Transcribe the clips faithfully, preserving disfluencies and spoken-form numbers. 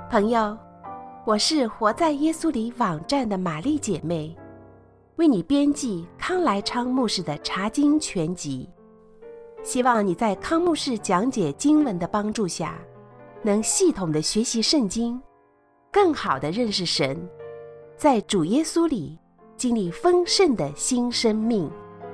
朋友，我是活在耶稣里网站的玛丽姐妹，为你编辑康来昌牧师的查经全集，希望你在康牧师讲解经文的帮助下，能系统的学习圣经，更好的认识神，在主耶稣里经历丰盛的新生命。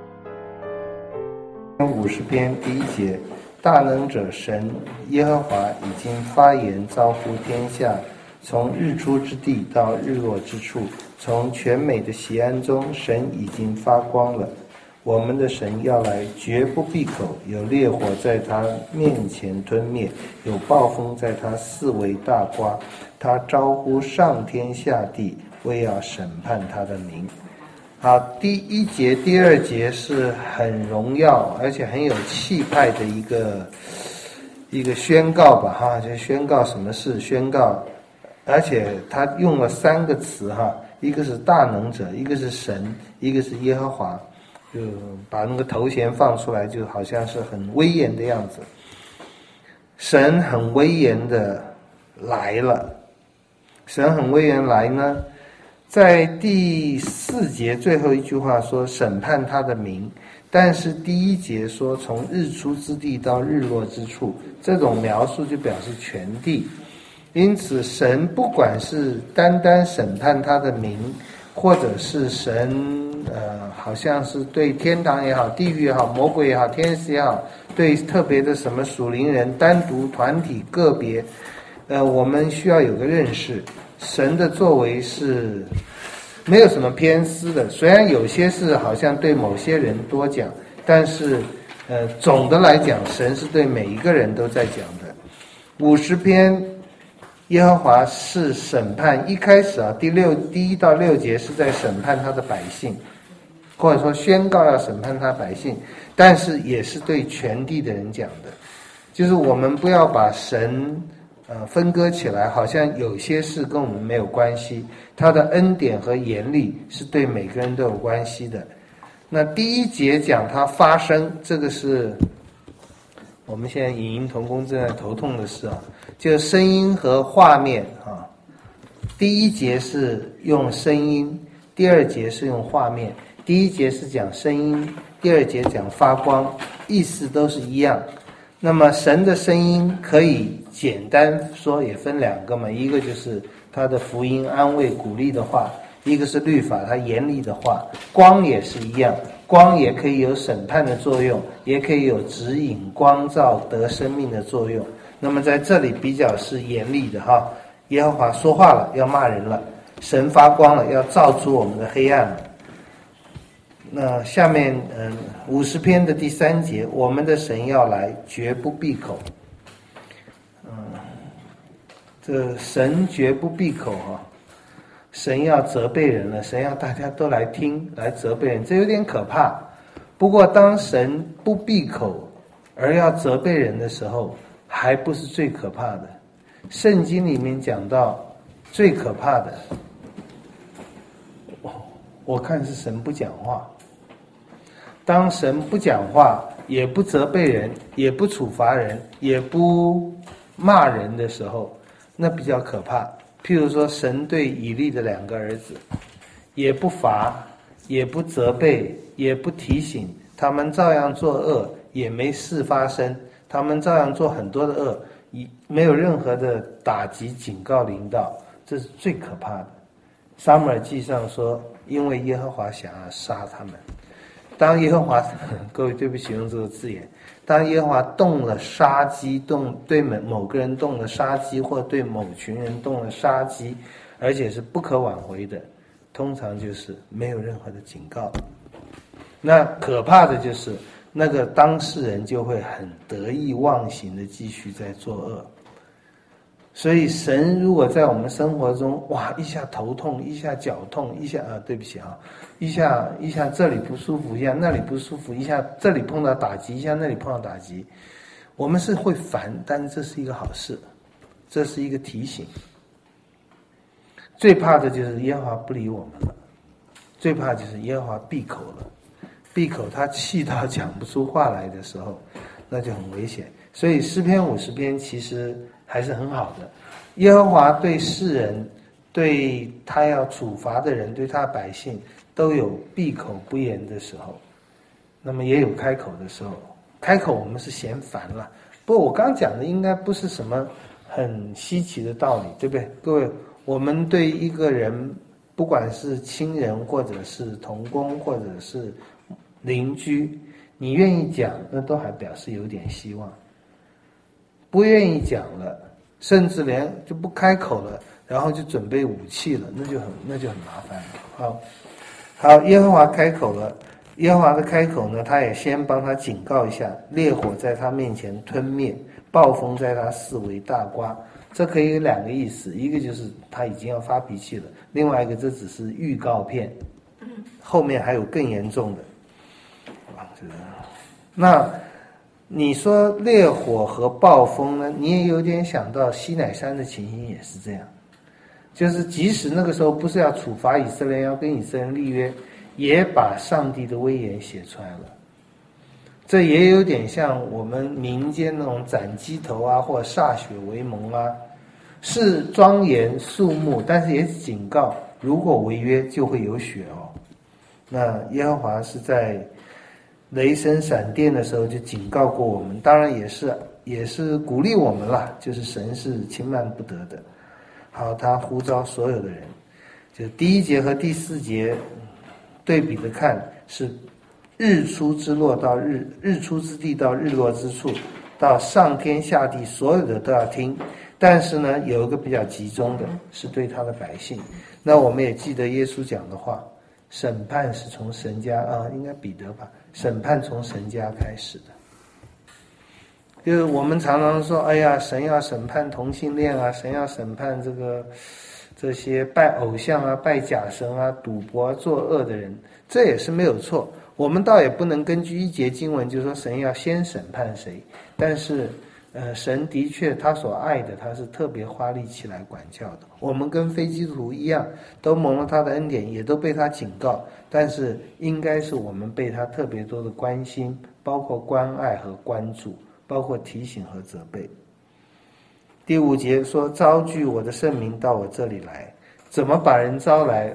五十篇第一节，大能者神耶和华已经发言招呼天下，从日出之地到日落之处，从全美的锡安中，神已经发光了。我们的神要来，绝不闭口，有烈火在他面前吞灭，有暴风在他四围大刮。他招呼上天下地，为要审判他的名。好，第一节第二节是很荣耀而且很有气派的一个一个宣告吧，哈，就宣告什么事，宣告，而且他用了三个词，哈，一个是大能者，一个是神，一个是耶和华，就把那个头衔放出来，就好像是很威严的样子。神很威严的来了，神很威严来呢，在第四节最后一句话说审判他的名，但是第一节说从日出之地到日落之处，这种描述就表示全地。因此神不管是单单审判他的名，或者是神呃，好像是对天堂也好，地狱也好，魔鬼也好，天使也好，对特别的什么属灵人，单独团体个别，呃，我们需要有个认识，神的作为是没有什么偏私的，虽然有些是好像对某些人多讲，但是呃，总的来讲神是对每一个人都在讲的。五十篇耶和华是审判，一开始啊，第六第一到六节是在审判他的百姓，或者说宣告要审判他百姓，但是也是对全地的人讲的，就是我们不要把神呃，分割起来，好像有些事跟我们没有关系，他的恩典和严厉是对每个人都有关系的。那第一节讲他发声，这个是我们现在影音同工正在头痛的事啊，就是声音和画面啊。第一节是用声音，第二节是用画面。第一节是讲声音，第二节讲发光，意思都是一样。那么神的声音可以简单说也分两个嘛，一个就是他的福音安慰鼓励的话，一个是律法他严厉的话。光也是一样，光也可以有审判的作用，也可以有指引光照得生命的作用。那么在这里比较是严厉的哈，耶和华说话了，要骂人了，神发光了，要照出我们的黑暗了。那下面嗯，五十篇的第三节，我们的神要来，绝不闭口。嗯，这神绝不闭口啊，神要责备人了，神要大家都来听，来责备人，这有点可怕。不过当神不闭口而要责备人的时候，还不是最可怕的。圣经里面讲到最可怕的，我看是神不讲话。当神不讲话，也不责备人，也不处罚人，也不骂人的时候，那比较可怕。譬如说神对以利的两个儿子，也不罚，也不责备，也不提醒，他们照样作恶，也没事发生，他们照样做很多的恶，没有任何的打击警告临到，这是最可怕的。撒母耳记上说，因为耶和华想要杀他们。当耶和华，各位对不起用这个字眼，当耶和华动了杀机，动对某某个人动了杀机，或对某群人动了杀机，而且是不可挽回的，通常就是没有任何的警告。那可怕的就是那个当事人就会很得意忘形的继续在作恶。所以神如果在我们生活中，哇，一下头痛，一下脚痛，一下啊，对不起啊，一下一下这里不舒服，一下那里不舒服，一下这里碰到打击，一下那里碰到打击，我们是会烦，但是这是一个好事，这是一个提醒。最怕的就是耶和华不理我们了，最怕就是耶和华闭口了，闭口他气到讲不出话来的时候，那就很危险。所以诗篇五十篇其实还是很好的。耶和华对世人，对他要处罚的人，对他的百姓，都有闭口不言的时候，那么也有开口的时候。开口我们是嫌烦了，不过我刚讲的应该不是什么很稀奇的道理，对不对？各位，我们对一个人，不管是亲人或者是同工或者是邻居，你愿意讲，那都还表示有点希望。不愿意讲了，甚至连就不开口了，然后就准备武器了，那就很那就很麻烦了。好，好，耶和华开口了。耶和华的开口呢，他也先帮他警告一下，烈火在他面前吞灭，暴风在他四围大刮。这可以有两个意思，一个就是他已经要发脾气了，另外一个这只是预告片，后面还有更严重的。那你说烈火和暴风呢，你也有点想到西乃山的情形也是这样，就是即使那个时候不是要处罚以色列，要跟以色列人立约，也把上帝的威严写出来了。这也有点像我们民间那种斩鸡头啊，或者歃血为盟啊，是庄严肃穆，但是也是警告，如果违约就会有血哦。那耶和华是在雷声闪电的时候就警告过我们，当然也是也是鼓励我们啦，就是神是轻慢不得的。好，他呼召所有的人，就第一节和第四节对比的看，是日出之落到日日出之地到日落之处，到上天下地所有的都要听。但是呢，有一个比较集中的是对他的百姓。那我们也记得耶稣讲的话，审判是从神家啊，应该彼得吧，审判从神家开始的。就是我们常常说，哎呀，神要审判同性恋啊，神要审判这个这些拜偶像啊、拜假神啊、赌博啊、作恶的人，这也是没有错。我们倒也不能根据一节经文就说神要先审判谁，但是呃，神的确他所爱的，他是特别花力气来管教的。我们跟非基督徒一样，都蒙了他的恩典，也都被他警告，但是应该是我们被他特别多的关心，包括关爱和关注，包括提醒和责备。第五节说，招聚我的圣民到我这里来。怎么把人招来？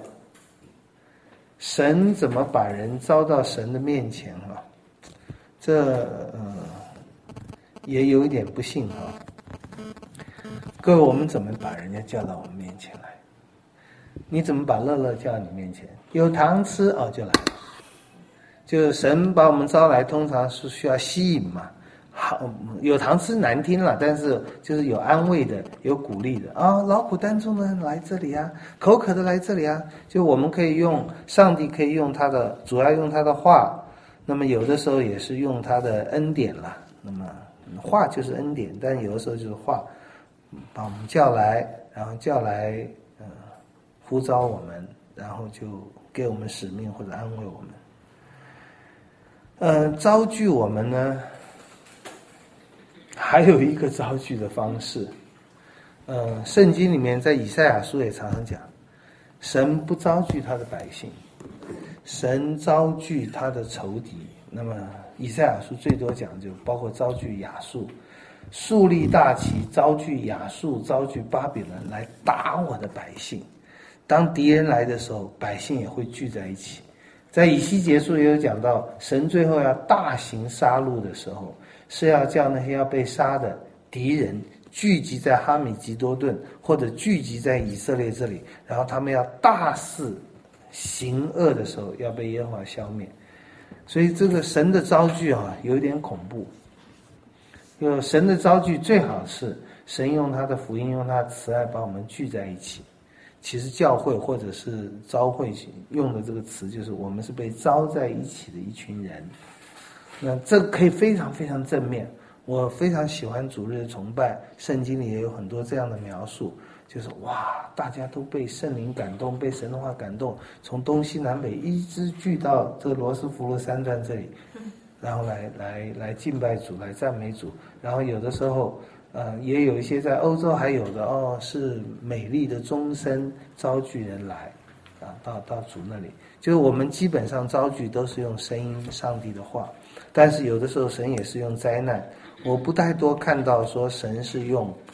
神怎么把人招到神的面前啊？这呃也有一点不幸啊。各位，我们怎么把人家叫到我们面前来？你怎么把乐乐叫到你面前？有糖吃哦，就来了。就是神把我们招来，通常是需要吸引嘛。好，有糖吃难听了，但是就是有安慰的，有鼓励的啊、哦！劳苦担重的来这里啊，口渴的来这里啊。就我们可以用上帝可以用他的，主要用他的话，那么有的时候也是用他的恩典啦。那么话就是恩典，但有的时候就是话，把我们叫来，然后叫来，呃，呼召我们，然后就给我们使命或者安慰我们。呃，招聚我们呢？还有一个招聚的方式，呃，圣经里面在以赛亚书也常常讲，神不招聚他的百姓，神招聚他的仇敌。那么以赛亚书最多讲就包括招聚亚述，树立大旗，招聚亚述，招聚巴比伦来打我的百姓。当敌人来的时候，百姓也会聚在一起。在以西结书也有讲到，神最后要大行杀戮的时候，是要叫那些要被杀的敌人聚集在哈米吉多顿，或者聚集在以色列这里，然后他们要大肆行恶的时候，要被耶和华消灭。所以这个神的招聚啊，有点恐怖。就神的招聚最好是神用他的福音，用他的慈爱把我们聚在一起。其实教会或者是召会用的这个词，就是我们是被招在一起的一群人。那这可以非常非常正面。我非常喜欢主日的崇拜，圣经里也有很多这样的描述，就是哇，大家都被圣灵感动，被神的话感动，从东西南北一直聚到这个罗斯福路三段这里，然后来来来敬拜主，来赞美主。然后有的时候呃，也有一些在欧洲还有的哦，是美丽的钟声招聚人来啊，到到主那里。就是我们基本上招聚都是用声音，上帝的话，但是有的时候神也是用灾难。我不太多看到说神是用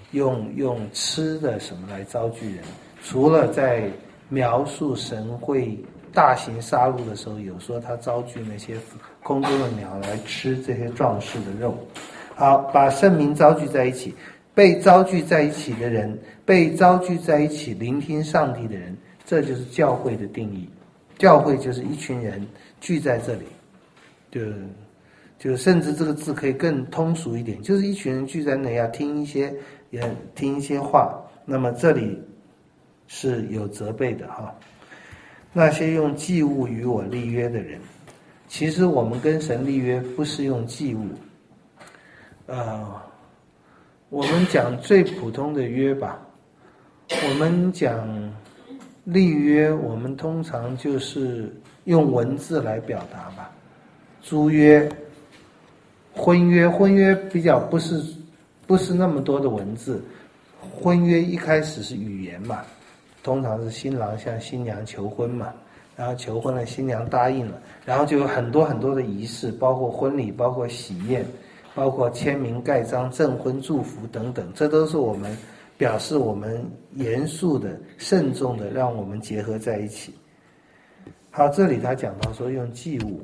用用吃的什么来招聚人，除了在描述神会大型杀戮的时候，有说他招聚那些空中的鸟来吃这些壮士的肉。好，把圣民招聚在一起，被招聚在一起的人，被招聚在一起聆听上帝的人，这就是教会的定义。教会就是一群人聚在这里，就就甚至这个字可以更通俗一点，就是一群人聚在那里要听一些也听一些话。那么这里是有责备的哈。那些用祭物与我立约的人，其实我们跟神立约不是用祭物，呃，我们讲最普通的约吧，我们讲立约，我们通常就是用文字来表达吧。租约、婚约，婚约比较不是不是那么多的文字，婚约一开始是语言嘛，通常是新郎向新娘求婚嘛，然后求婚了，新娘答应了，然后就有很多很多的仪式，包括婚礼，包括喜宴，包括签名盖章、证婚、祝福等等，这都是我们表示我们严肃的、慎重的，让我们结合在一起。好，这里他讲到说用祭物，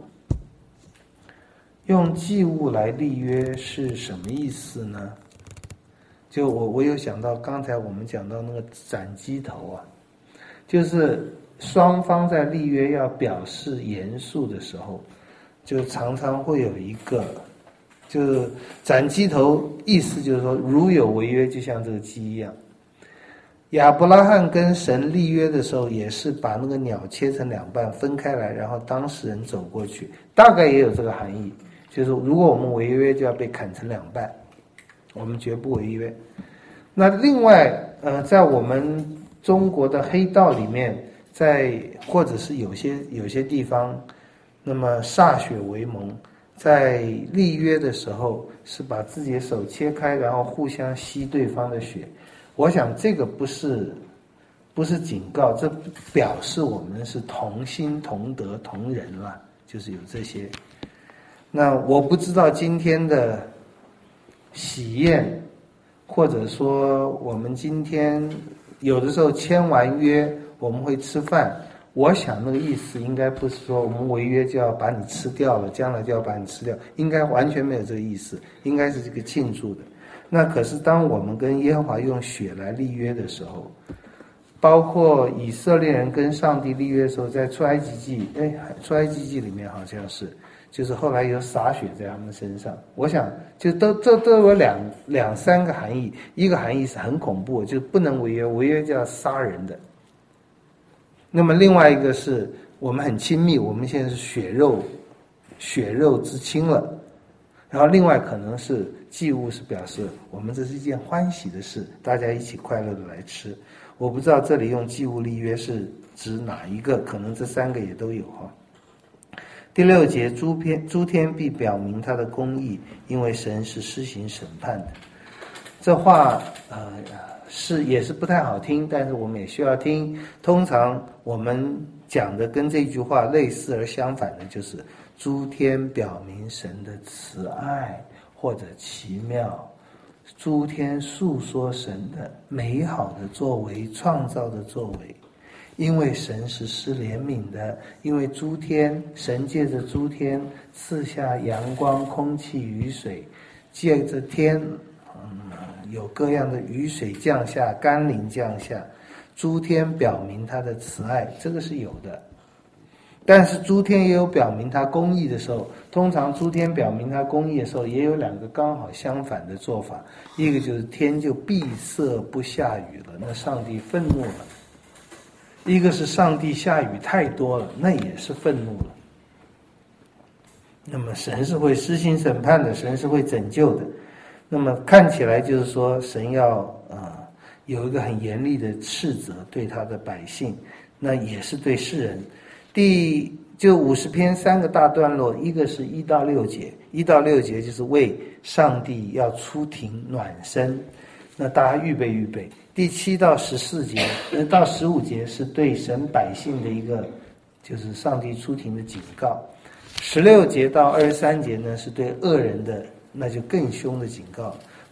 用祭物来立约是什么意思呢？就我我有想到刚才我们讲到那个斩鸡头啊，就是双方在立约要表示严肃的时候，就常常会有一个。就是斩鸡头，意思就是说，如有违约，就像这个鸡一样。亚伯拉罕跟神立约的时候，也是把那个鸟切成两半，分开来，然后当事人走过去，大概也有这个含义，就是如果我们违约，就要被砍成两半，我们绝不违约。那另外，呃，在我们中国的黑道里面，在或者是有些有些地方，那么歃血为盟。在立约的时候是把自己的手切开，然后互相吸对方的血。我想这个不是不是警告，这表示我们是同心同德同仁了，就是有这些。那我不知道今天的喜宴，或者说我们今天有的时候签完约我们会吃饭，我想那个意思应该不是说我们违约就要把你吃掉了，将来就要把你吃掉，应该完全没有这个意思，应该是这个庆祝的。那可是当我们跟耶和华用血来立约的时候，包括以色列人跟上帝立约的时候，在出埃及记，哎，出埃及记里面好像是，就是后来有洒血在他们身上。我想就都这都有两两三个含义，一个含义是很恐怖，就是不能违约，违约就要杀人的。那么另外一个是我们很亲密，我们现在是血肉血肉之亲了。然后另外可能是祭物，是表示我们这是一件欢喜的事，大家一起快乐的来吃。我不知道这里用祭物立约是指哪一个，可能这三个也都有哈。第六节，诸天诸天必表明他的公义，因为神是施行审判的。这话呃是也是不太好听，但是我们也需要听。通常我们讲的跟这句话类似而相反的，就是诸天表明神的慈爱或者奇妙，诸天诉说神的美好的作为，创造的作为。因为神是施怜悯的，因为诸天，神借着诸天赐下阳光、空气、雨水，借着天嗯，有各样的雨水降下，甘霖降下，诸天表明他的慈爱，这个是有的。但是诸天也有表明他公义的时候，通常诸天表明他公义的时候，也有两个刚好相反的做法，一个就是天就闭塞不下雨了，那上帝愤怒了；一个是上帝下雨太多了，那也是愤怒了。那么神是会施行审判的，神是会拯救的。那么看起来就是说神要呃有一个很严厉的斥责对他的百姓，那也是对世人。第就五十篇三个大段落，一个是一到六节，一到六节就是为上帝要出庭暖身，那大家预备预备。第七到十四节到十五节是对神百姓的一个就是上帝出庭的警告，十六节到二十三节呢是对恶人的那就更凶的警告，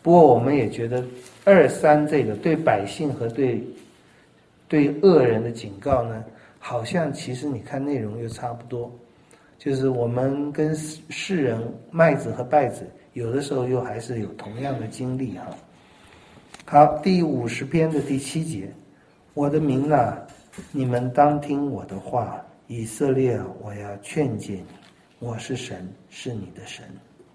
不过我们也觉得二三这个对百姓和对对恶人的警告呢，好像其实你看内容又差不多，就是我们跟世人麦子和稗子有的时候又还是有同样的经历哈。好，第五十篇的第七节，我的民啊，你们当听我的话，以色列啊，我要劝诫你，我是神，是你的神。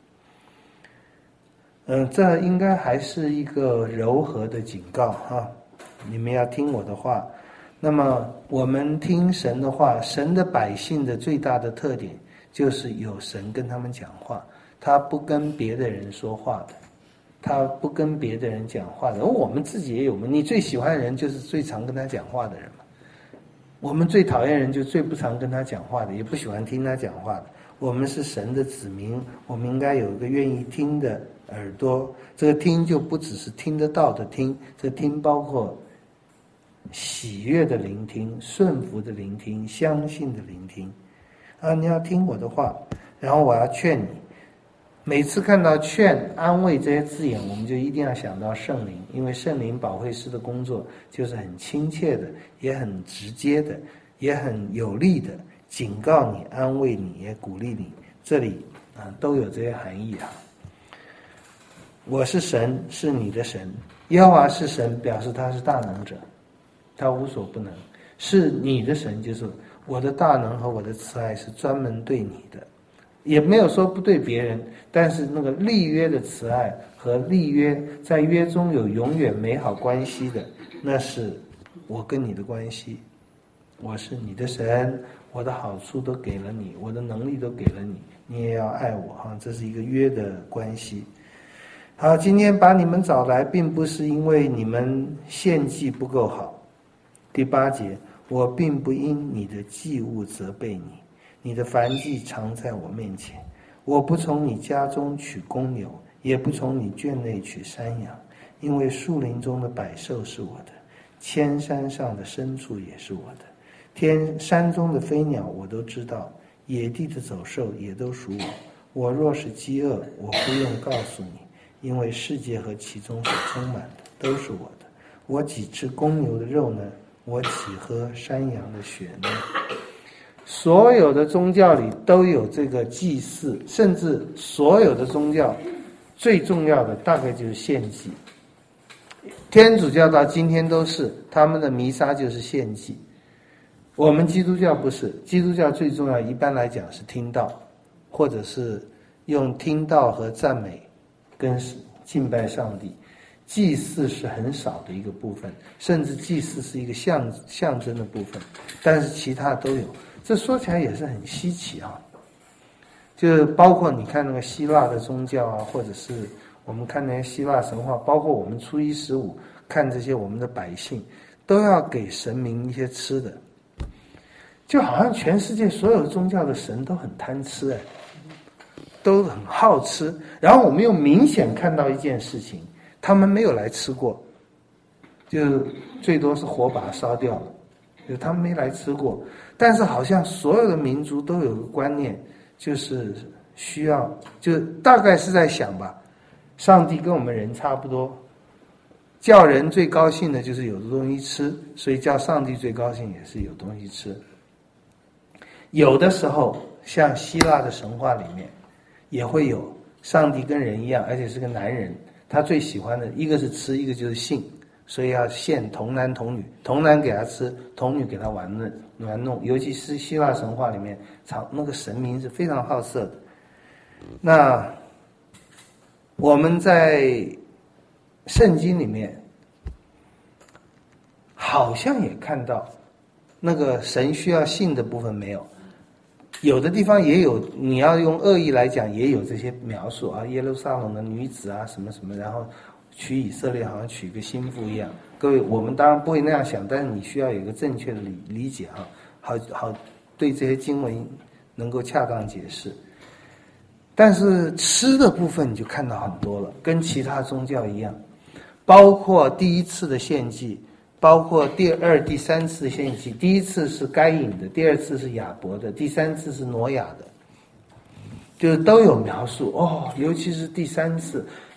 嗯，这应该还是一个柔和的警告哈，你们要听我的话。那么我们听神的话，神的百姓的最大的特点就是有神跟他们讲话，他不跟别的人说话的，他不跟别的人讲话的。我们自己也有嘛，你最喜欢的人就是最常跟他讲话的人嘛，我们最讨厌人就最不常跟他讲话的，也不喜欢听他讲话的。我们是神的子民，我们应该有一个愿意听的耳朵。这个听就不只是听得到的听，这听包括喜悦的聆听、顺服的聆听、相信的聆听啊！你要听我的话，然后我要劝你。每次看到劝、安慰这些字眼，我们就一定要想到圣灵，因为圣灵保惠师的工作就是很亲切的，也很直接的，也很有力的警告你、安慰你，也鼓励你。这里啊都有这些含义啊。我是神，是你的神。耶和华是神，表示他是大能者，他无所不能。是你的神，就是我的大能和我的慈爱是专门对你的，也没有说不对别人，但是那个立约的慈爱和立约在约中有永远美好关系的，那是我跟你的关系。我是你的神，我的好处都给了你，我的能力都给了你，你也要爱我哈，这是一个约的关系。好，今天把你们找来，并不是因为你们献祭不够好。第八节，我并不因你的祭物责备你，你的燔祭常在我面前。我不从你家中取公牛，也不从你圈内取山羊，因为树林中的百兽是我的，千山上的牲畜也是我的，天山中的飞鸟我都知道，野地的走兽也都属我。我若是饥饿，我不用告诉你，因为世界和其中所充满的都是我的。我岂吃公牛的肉呢？我岂喝山羊的血呢？所有的宗教里都有这个祭祀，甚至所有的宗教最重要的大概就是献祭。天主教到今天都是，他们的弥撒就是献祭。我们基督教不是，基督教最重要一般来讲是听道，或者是用听道和赞美跟敬拜上帝。祭祀是很少的一个部分，甚至祭祀是一个象象征的部分，但是其他都有。这说起来也是很稀奇啊，就是包括你看那个希腊的宗教啊，或者是我们看那些希腊神话，包括我们初一十五看这些我们的百姓，都要给神明一些吃的，就好像全世界所有宗教的神都很贪吃哎，都很好吃。然后我们又明显看到一件事情，他们没有来吃过，就最多是火把烧掉了，就他们没来吃过。但是好像所有的民族都有个观念，就是需要，就大概是在想吧，上帝跟我们人差不多，叫人最高兴的就是有的东西吃，所以叫上帝最高兴也是有东西吃。有的时候像希腊的神话里面也会有上帝跟人一样，而且是个男人，他最喜欢的一个是吃，一个就是性，所以要献童男童女，童男给他吃，童女给他玩弄玩弄。尤其是希腊神话里面，那个神明是非常好色的。那我们在圣经里面好像也看到那个神需要性的部分没有，有的地方也有，你要用恶意来讲也有这些描述啊，耶路撒冷的女子啊什么什么，然后娶以色列好像娶个心腹一样。各位，我们当然不会那样想，但是你需要有一个正确的理理解啊，好好对这些经文能够恰当解释。但是吃的部分你就看到很多了，跟其他宗教一样，包括第一次的献祭，包括第二、第三次献祭，第一次是该隐的，第二次是亚伯的，第三次是挪亚的，就是都有描述哦。尤其是第三次，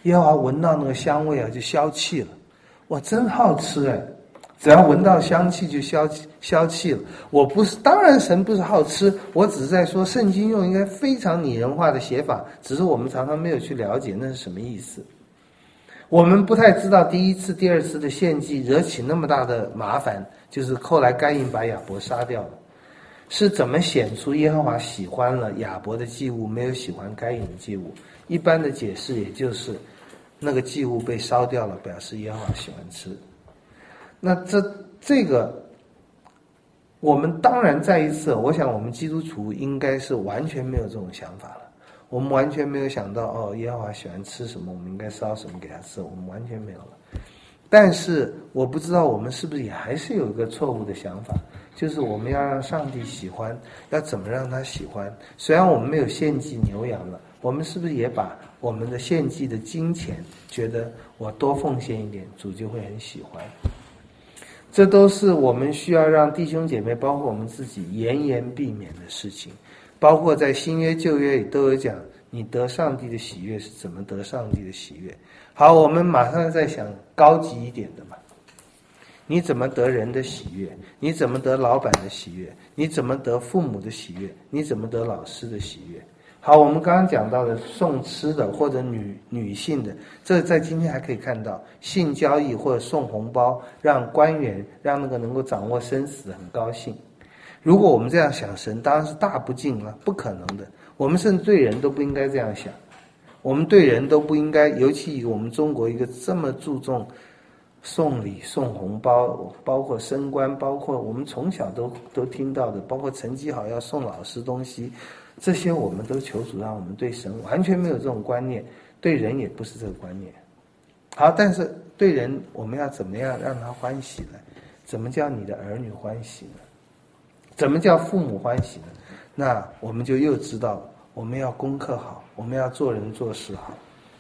耶和华闻到那个香味啊，就消气了。哇，真好吃哎！只要闻到香气就消消气了。我不是，当然神不是好吃，我只是在说圣经用一个非常拟人化的写法，只是我们常常没有去了解那是什么意思。我们不太知道第一次、第二次的献祭惹起那么大的麻烦，就是后来该隐把亚伯杀掉了，是怎么显出耶和华喜欢了亚伯的祭物，没有喜欢该隐的祭物？一般的解释也就是那个祭物被烧掉了，表示耶和华喜欢吃。那这这个，我们当然再一次，我想我们基督徒应该是完全没有这种想法了。我们完全没有想到，哦，耶和华喜欢吃什么，我们应该烧什么给他吃，我们完全没有了。但是我不知道我们是不是也还是有一个错误的想法，就是我们要让上帝喜欢，要怎么让他喜欢？虽然我们没有献祭牛羊了，我们是不是也把我们的献祭的金钱，觉得我多奉献一点，主就会很喜欢？这都是我们需要让弟兄姐妹，包括我们自己严严避免的事情。包括在新约旧约里都有讲，你得上帝的喜悦是怎么得上帝的喜悦。好，我们马上在想高级一点的嘛，你怎么得人的喜悦？你怎么得老板的喜悦？你怎么得父母的喜悦？你怎么得老师的喜悦？好，我们刚刚讲到的送吃的或者女女性的，这在今天还可以看到性交易或者送红包，让官员让那个能够掌握生死的很高兴。如果我们这样想，神当然是大不敬了，不可能的。我们甚至对人都不应该这样想，我们对人都不应该，尤其以我们中国一个这么注重送礼送红包，包括升官，包括我们从小都都听到的，包括成绩好要送老师东西，这些我们都求主让我们对神完全没有这种观念，对人也不是这个观念。好，但是对人我们要怎么样让他欢喜呢？怎么叫你的儿女欢喜呢？怎么叫父母欢喜呢？那我们就又知道我们要功课好，我们要做人做事好。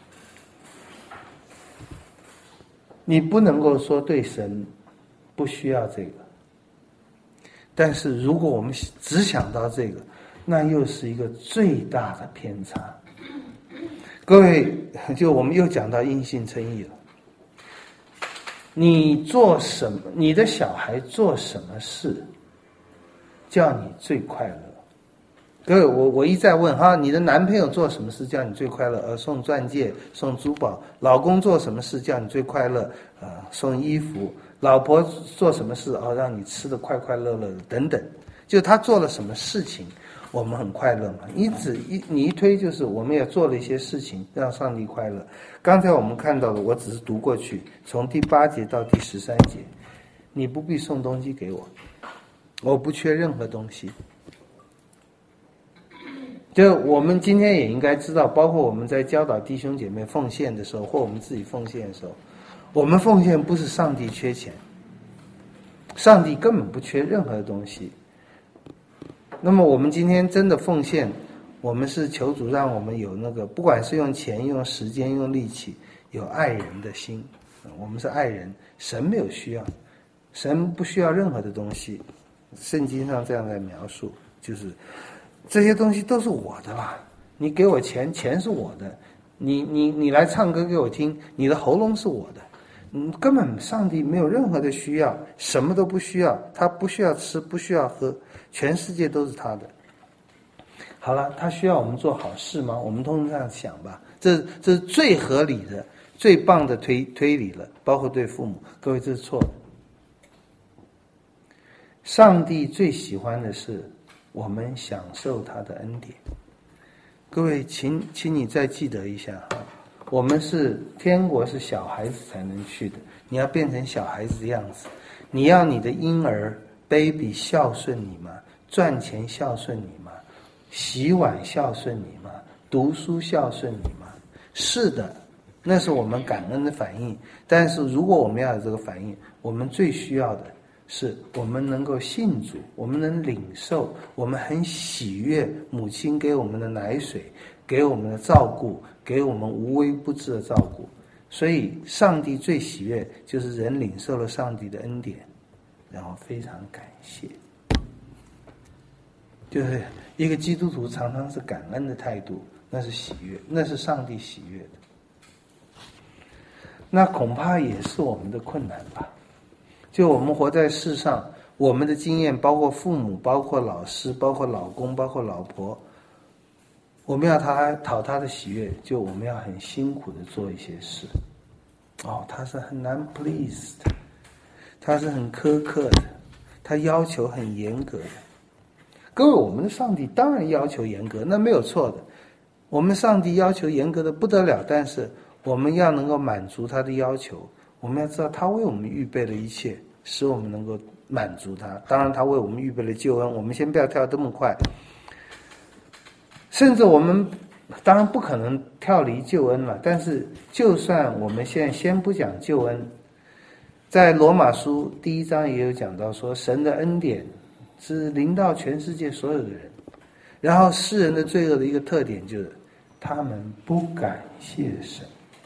你不能够说对神不需要这个，但是如果我们只想到这个，那又是一个最大的偏差。各位，就我们又讲到因信称义了。你做什么，你的小孩做什么事叫你最快乐？各位，我我一再问哈，你的男朋友做什么事叫你最快乐？呃，送钻戒、送珠宝。老公做什么事叫你最快乐？呃，送衣服。老婆做什么事哦，让你吃得快快乐乐的等等。就他做了什么事情，我们很快乐嘛。一直一你一推就是我们也做了一些事情让上帝快乐。刚才我们看到的，我只是读过去，从第八节到第十三节，你不必送东西给我，我不缺任何东西。就我们今天也应该知道，包括我们在教导弟兄姐妹奉献的时候，或我们自己奉献的时候，我们奉献不是上帝缺钱，上帝根本不缺任何东西。那么我们今天真的奉献，我们是求主让我们有那个，不管是用钱、用时间、用力气，有爱人的心。我们是爱人，神没有需要，神不需要任何的东西。圣经上这样在描述，就是这些东西都是我的啦，你给我钱，钱是我的，你你你来唱歌给我听，你的喉咙是我的，嗯，根本上帝没有任何的需要，什么都不需要，他不需要吃，不需要喝，全世界都是他的。好了，他需要我们做好事吗？我们通常这样想吧，这这是最合理的、最棒的推推理了，包括对父母。各位，这是错的。上帝最喜欢的是我们享受他的恩典。各位，请请你再记得一下哈，我们是天国是小孩子才能去的，你要变成小孩子的样子，你要你的婴儿 baby 孝顺你吗？赚钱孝顺你吗？洗碗孝顺你吗？读书孝顺你吗？是的，那是我们感恩的反应。但是如果我们要有这个反应，我们最需要的是我们能够信主，我们能领受，我们很喜悦母亲给我们的奶水，给我们的照顾，给我们无微不至的照顾。所以上帝最喜悦就是人领受了上帝的恩典，然后非常感谢。就是一个基督徒常常是感恩的态度，那是喜悦，那是上帝喜悦的。 那恐怕也是我们的困难吧。就我们活在世上，我们的经验，包括父母，包括老师，包括老公，包括老婆，我们要他讨他的喜悦，就我们要很辛苦的做一些事。哦，他是很难 please 的，他是很苛刻的，他要求很严格的。各位，我们的上帝当然要求严格，那没有错的。我们上帝要求严格的不得了，但是我们要能够满足他的要求，我们要知道他为我们预备了一切，使我们能够满足他。当然他为我们预备了救恩，我们先不要跳这么快。甚至我们当然不可能跳离救恩了，但是就算我们现在先不讲救恩，在罗马书第一章也有讲到说，神的恩典是临到全世界所有的人，然后世人的罪恶的一个特点就是他们不感谢神。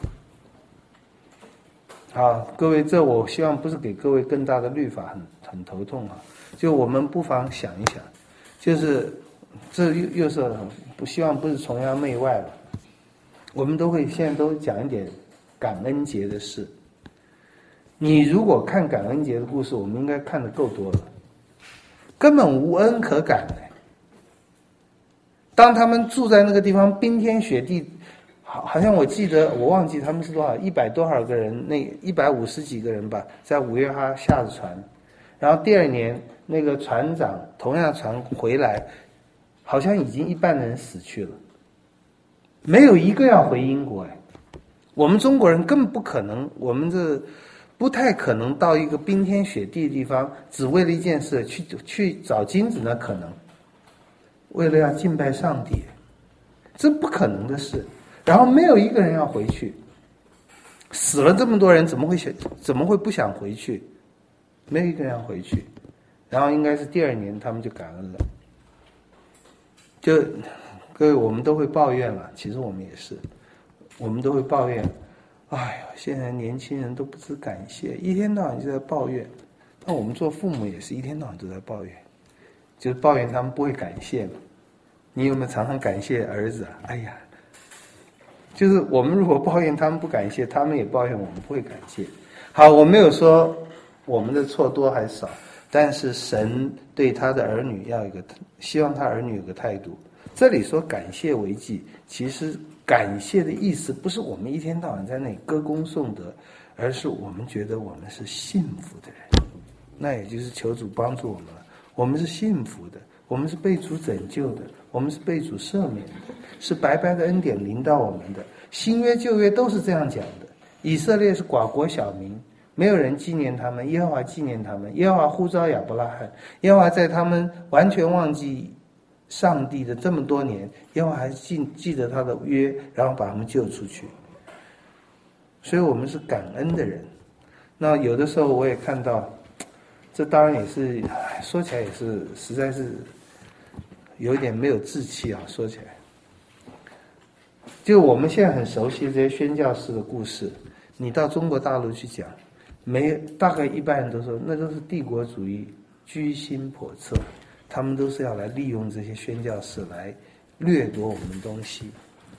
好，各位，这我希望不是给各位更大的律法很很头痛啊，就我们不妨想一想，就是这又又是不希望不是崇洋媚外了，我们都会现在都讲一点感恩节的事。你如果看感恩节的故事，我们应该看得够多了，根本无恩可感的。当他们住在那个地方，冰天雪地，好，好像我记得我忘记他们是多少，一百多少个人，那一百五十几个人吧，在五月哈下着船，然后第二年那个船长同样船回来，好像已经一半人死去了，没有一个要回英国哎。我们中国人根本不可能，我们这不太可能到一个冰天雪地的地方，只为了一件事去去找金子，那可能。为了要敬拜上帝，这不可能的事。然后没有一个人要回去，死了这么多人，怎么会想怎么会不想回去？没有一个人要回去。然后应该是第二年他们就感恩了。就各位，我们都会抱怨了，其实我们也是，我们都会抱怨。哎呀，现在年轻人都不知感谢，一天到晚就在抱怨。那我们做父母也是一天到晚都在抱怨，就是抱怨他们不会感谢嘛。你有没有常常感谢儿子啊？哎呀，就是我们如果抱怨他们不感谢，他们也抱怨我们不会感谢。好，我没有说我们的错多还是少，但是神对他的儿女要有一个，希望他儿女有个态度。这里说感谢为祭，其实感谢的意思不是我们一天到晚在那里歌功颂德，而是我们觉得我们是幸福的人，那也就是求主帮助我们了。我们是幸福的，我们是被主拯救的，我们是被主赦免的，是白白的恩典临到我们的。新约旧约都是这样讲的。以色列是寡国小民，没有人纪念他们，耶和华纪念他们，耶和华呼召亚伯拉罕，耶和华在他们完全忘记上帝的这么多年，耶和华还记记得他的约，然后把他们救出去。所以我们是感恩的人。那有的时候我也看到，这当然也是说起来也是实在是有一点没有志气啊。说起来，就我们现在很熟悉这些宣教士的故事，你到中国大陆去讲，没大概一般人都说那都是帝国主义居心叵测，他们都是要来利用这些宣教士来掠夺我们东西。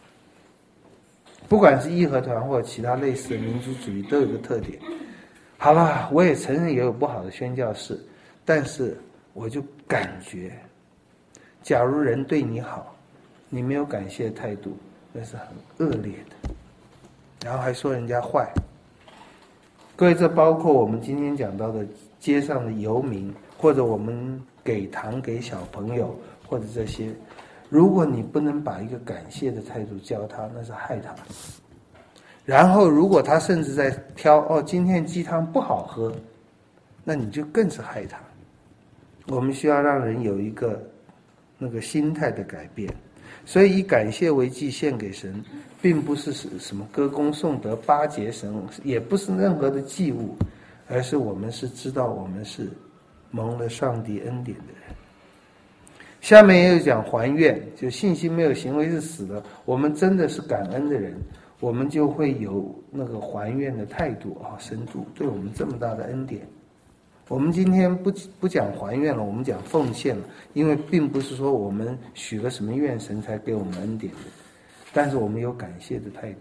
不管是义和团或者其他类似的民族主义，都有个特点。好了，我也承认也有不好的宣教士，但是我就感觉，假如人对你好，你没有感谢态度，那是很恶劣的，然后还说人家坏。各位，这包括我们今天讲到的街上的游民，或者我们给糖给小朋友，或者这些，如果你不能把一个感谢的态度教他，那是害他。然后如果他甚至在挑，哦，今天鸡汤不好喝，那你就更是害他。我们需要让人有一个那个心态的改变。所以以感谢为祭献给神，并不是什么歌功颂德巴结神，也不是任何的祭物，而是我们是知道我们是蒙了上帝恩典的人。下面也有讲还愿，就信心没有行为是死的。我们真的是感恩的人，我们就会有那个还愿的态度啊，神主对我们这么大的恩典。我们今天不不讲还愿了，我们讲奉献了，因为并不是说我们许了什么愿神才给我们恩典的，但是我们有感谢的态度。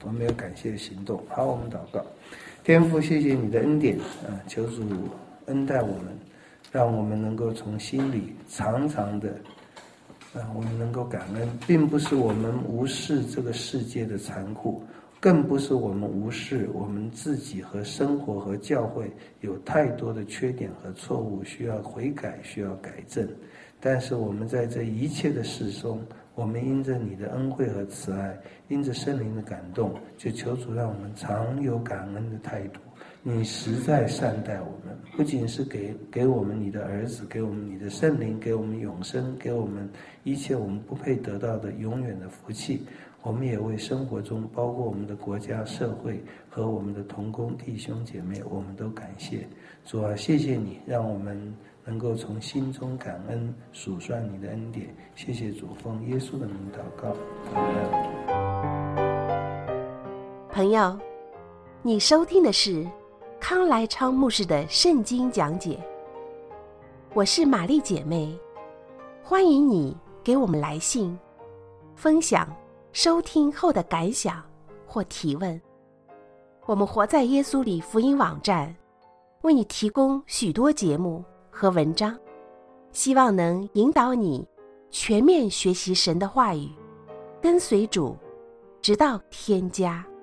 我们有感谢的行动。好，我们祷告。天父，谢谢你的恩典啊，求主恩待我们，让我们能够从心里常常的啊，我们能够感恩，并不是我们无视这个世界的残酷，更不是我们无视我们自己和生活和教会有太多的缺点和错误，需要悔改，需要改正。但是我们在这一切的事中，我们因着你的恩惠和慈爱，因着圣灵的感动，就求主让我们常有感恩的态度。你实在善待我们，不仅是给给我们你的儿子，给我们你的圣灵，给我们永生，给我们一切我们不配得到的永远的福气。我们也为生活中包括我们的国家社会和我们的同工弟兄姐妹，我们都感谢主啊，谢谢你让我们能够从心中感恩，数算你的恩典。谢谢主，奉耶稣的名祷告，阿们。 朋友，你收听的是康来昌牧师的圣经讲解。我是玛丽姐妹，欢迎你给我们来信，分享收听后的感想或提问。我们活在耶稣里福音网站为你提供许多节目和文章，希望能引导你全面学习神的话语，跟随主，直到天家。